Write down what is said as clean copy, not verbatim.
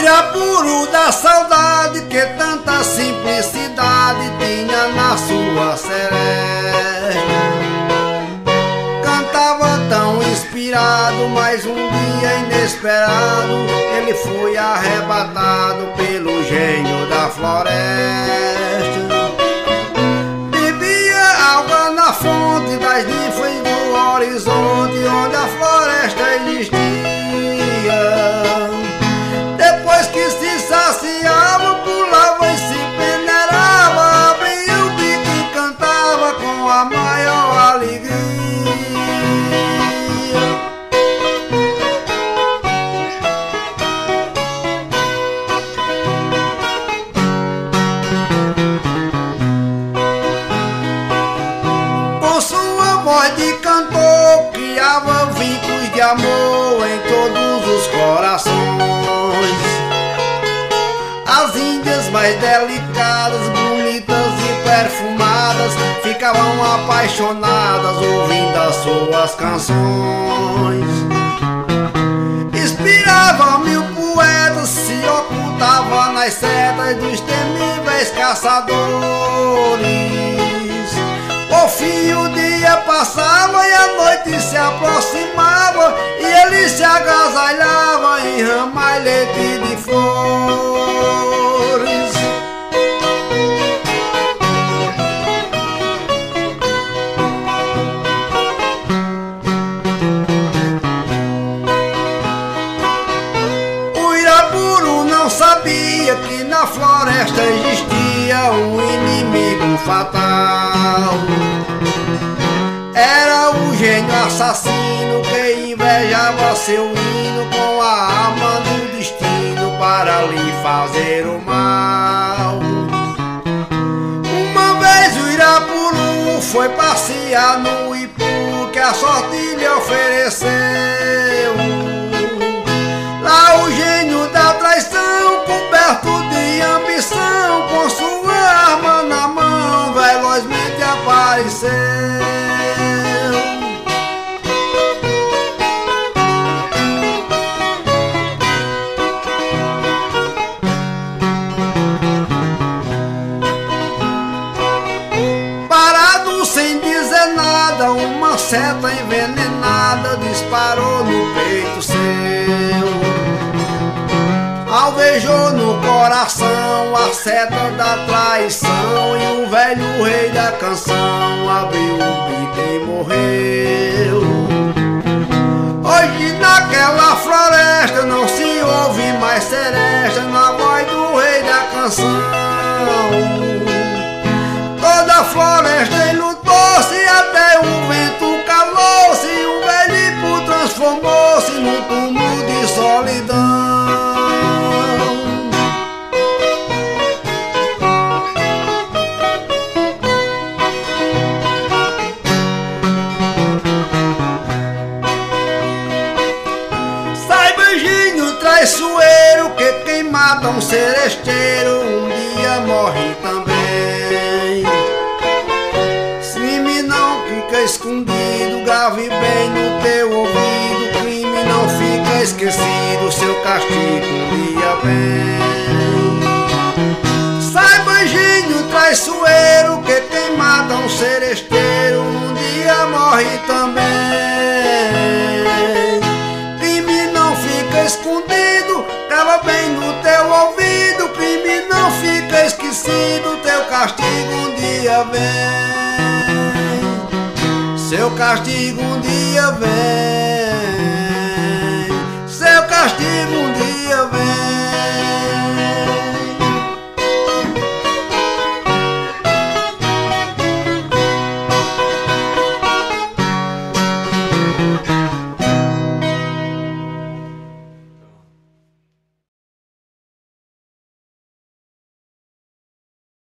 Irapuru da saudade, que tanta simplicidade tinha na sua seresta. Cantava tão inspirado, mas um dia inesperado ele foi arrebatado pelo gênio da floresta. Bebia água na fonte das ninfas do horizonte, onde a floresta existia. Depois que se saciava, pulava e se peneirava, abria o bico e cantava com a maior alegria. Com sua voz de cantor, criava vínculos de amor em todos os corações. As índias mais delicadas, bonitas e perfumadas ficavam apaixonadas ouvindo as suas canções. Inspirava mil poetas, se ocultava nas setas dos temíveis caçadores. Por fim o dia passava e a noite se aproximava, e ele se agasalhava em ramalhete de flores. O Irapuru não sabia que na floresta existia um inimigo fatal. Era o gênio assassino que invejava seu hino com a arma do destino para lhe fazer o mal. Uma vez o Irapuru foi passear no Ipu que a sorte lhe ofereceu. Lá o gênio da traição, coberto de ambição, com sua arma na mão, velozmente apareceu. Parado sem dizer nada, uma seta envenenada disparou no peito seu. Alvejou no coração a seta da traição, e o velho rei da canção abriu o bico e morreu. Hoje naquela floresta não se ouve mais seresta na voz do rei da canção. Toda a floresta enlutou-se, até o vento calou-se, e o velho Ipu transformou-se num túmulo de solidão. Traiçoeiro que quem mata um seresteiro um dia morre também. Crime não fica escondido, grave bem no teu ouvido. Crime não fica esquecido, seu castigo um dia vem. Saiba, anjinho traiçoeiro, que quem mata um seresteiro um dia morre também. Escondido, grava bem no teu ouvido. Crime não fica esquecido, teu castigo um dia vem. Seu castigo um dia vem. Seu castigo um dia vem.